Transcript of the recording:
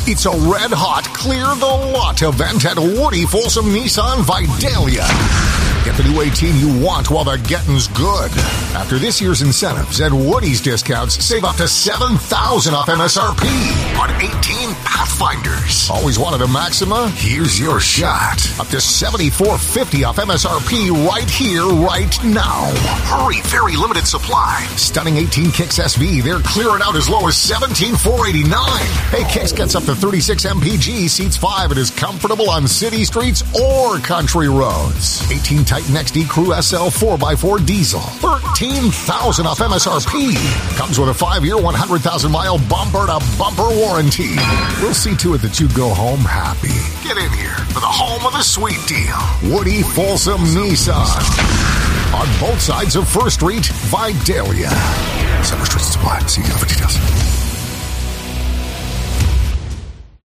It's a red-hot clear-the-lot event at Woody Folsom Nissan Vidalia. Get the new 18 you want while the getting's good. After this year's incentives and Woody's discounts, save up to $7,000 off MSRP on 18 Pathfinders. Always wanted a Maxima? Here's your shot. Up to $7,450 off MSRP right here, right now. Hurry, very limited supply. Stunning 18 Kicks SV, they're clearing out as low as $17,489. Hey, Kicks gets up to 36 mpg, seats 5, and is comfortable on city streets or country roads. 18 Titan XD Crew SL 4x4 diesel, $13,000 off MSRP. Comes with a 5-year, 100,000-mile bumper-to-bumper warranty. We'll see to it that you go home happy. Get in here for the home of the sweet deal. Woody Folsom Nissan. On both sides of First Street, Vidalia. Summer Street Supply. See you for details.